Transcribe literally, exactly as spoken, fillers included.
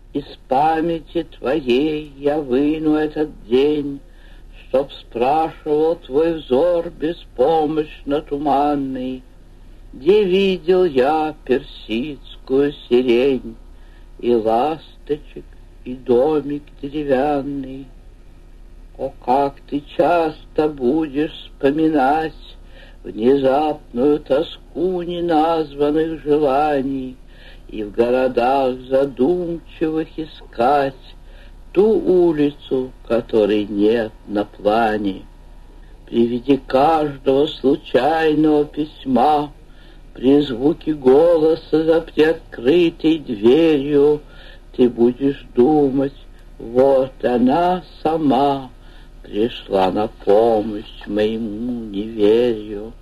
Из памяти твоей я выну этот день, Чтоб спрашивал твой взор беспомощно туманный, где видел я персидскую сирень и ласточек, и домик деревянный. О, как ты часто будешь вспоминать внезапную тоску неназванных желаний и в городах задумчивых искать ту улицу, которой нет на плане. При виде каждого случайного письма, при звуке голоса за приоткрытой дверью, ты будешь думать, вот она сама пришла на помощь моему неверию.